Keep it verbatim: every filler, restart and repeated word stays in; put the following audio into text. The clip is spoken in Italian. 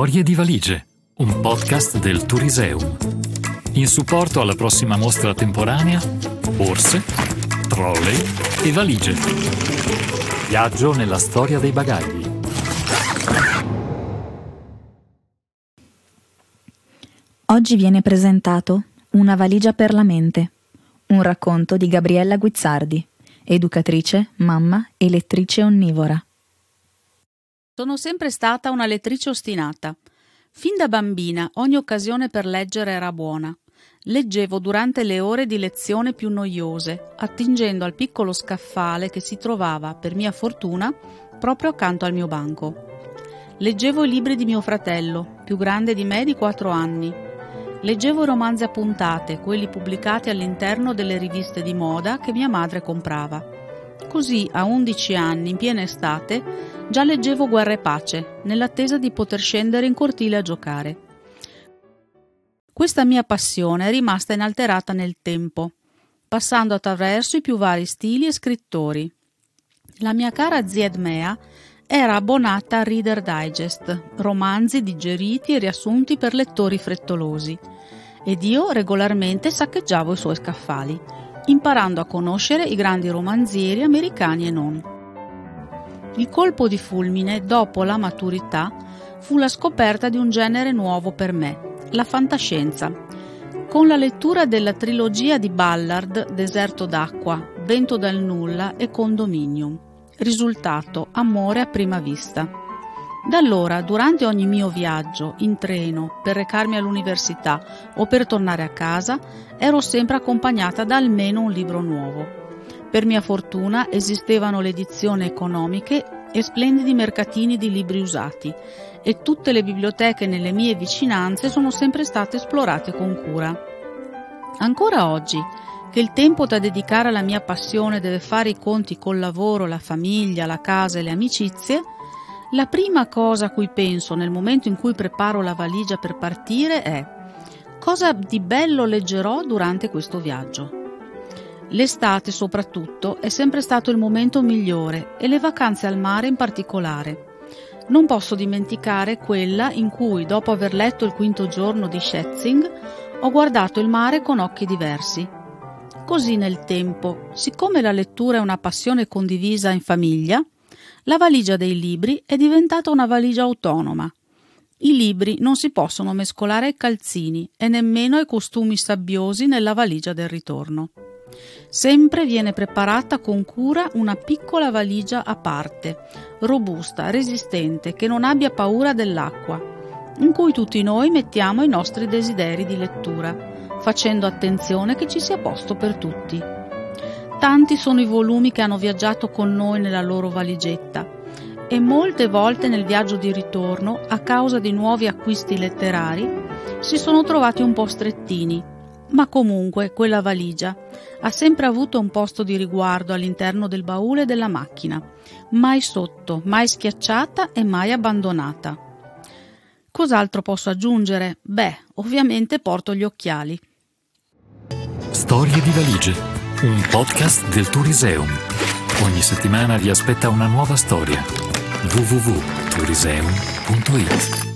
Storie di valigie, un podcast del Turiseum. In supporto alla prossima mostra temporanea, borse, trolley e valigie. Viaggio nella storia dei bagagli. Oggi viene presentato Una valigia per la mente, un racconto di Gabriella Guizzardi, educatrice, mamma e lettrice onnivora. Sono sempre stata una lettrice ostinata. Fin da bambina ogni occasione per leggere era buona. Leggevo durante le ore di lezione più noiose, attingendo al piccolo scaffale che si trovava, per mia fortuna, proprio accanto al mio banco. Leggevo i libri di mio fratello, più grande di me di quattro anni. Leggevo i romanzi a puntate, quelli pubblicati all'interno delle riviste di moda che mia madre comprava. Così, a undici anni, in piena estate, già leggevo Guerra e Pace, nell'attesa di poter scendere in cortile a giocare. Questa mia passione è rimasta inalterata nel tempo, passando attraverso i più vari stili e scrittori. La mia cara zia Edmea era abbonata a Reader Digest, romanzi digeriti e riassunti per lettori frettolosi, ed io regolarmente saccheggiavo i suoi scaffali, imparando a conoscere i grandi romanzieri americani e non. Il colpo di fulmine, dopo la maturità, fu la scoperta di un genere nuovo per me, la fantascienza. Con la lettura della trilogia di Ballard, Deserto d'acqua, Vento dal nulla e Condominium. Risultato: amore a prima vista. Da allora, durante ogni mio viaggio, in treno, per recarmi all'università o per tornare a casa, ero sempre accompagnata da almeno un libro nuovo. Per mia fortuna esistevano le edizioni economiche e splendidi mercatini di libri usati, e tutte le biblioteche nelle mie vicinanze sono sempre state esplorate con cura. Ancora oggi, che il tempo da dedicare alla mia passione deve fare i conti col lavoro, la famiglia, la casa e le amicizie, la prima cosa a cui penso nel momento in cui preparo la valigia per partire è: cosa di bello leggerò durante questo viaggio? L'estate soprattutto è sempre stato il momento migliore, e le vacanze al mare in particolare. Non posso dimenticare quella in cui, dopo aver letto il quinto giorno di Schätzing, ho guardato il mare con occhi diversi. Così nel tempo, siccome la lettura è una passione condivisa in famiglia, la valigia dei libri è diventata una valigia autonoma. I libri non si possono mescolare ai calzini e nemmeno ai costumi sabbiosi nella valigia del ritorno. Sempre viene preparata con cura una piccola valigia a parte, robusta, resistente, che non abbia paura dell'acqua, in cui tutti noi mettiamo i nostri desideri di lettura, facendo attenzione che ci sia posto per tutti. Tanti sono i volumi che hanno viaggiato con noi nella loro valigetta, e molte volte nel viaggio di ritorno, a causa di nuovi acquisti letterari, si sono trovati un po' strettini, ma comunque quella valigia ha sempre avuto un posto di riguardo all'interno del baule della macchina, mai sotto, mai schiacciata e mai abbandonata. Cos'altro posso aggiungere? Beh, ovviamente porto gli occhiali. Storie di valigie, un podcast del Turiseum. Ogni settimana vi aspetta una nuova storia. w w w punto turiseum punto i t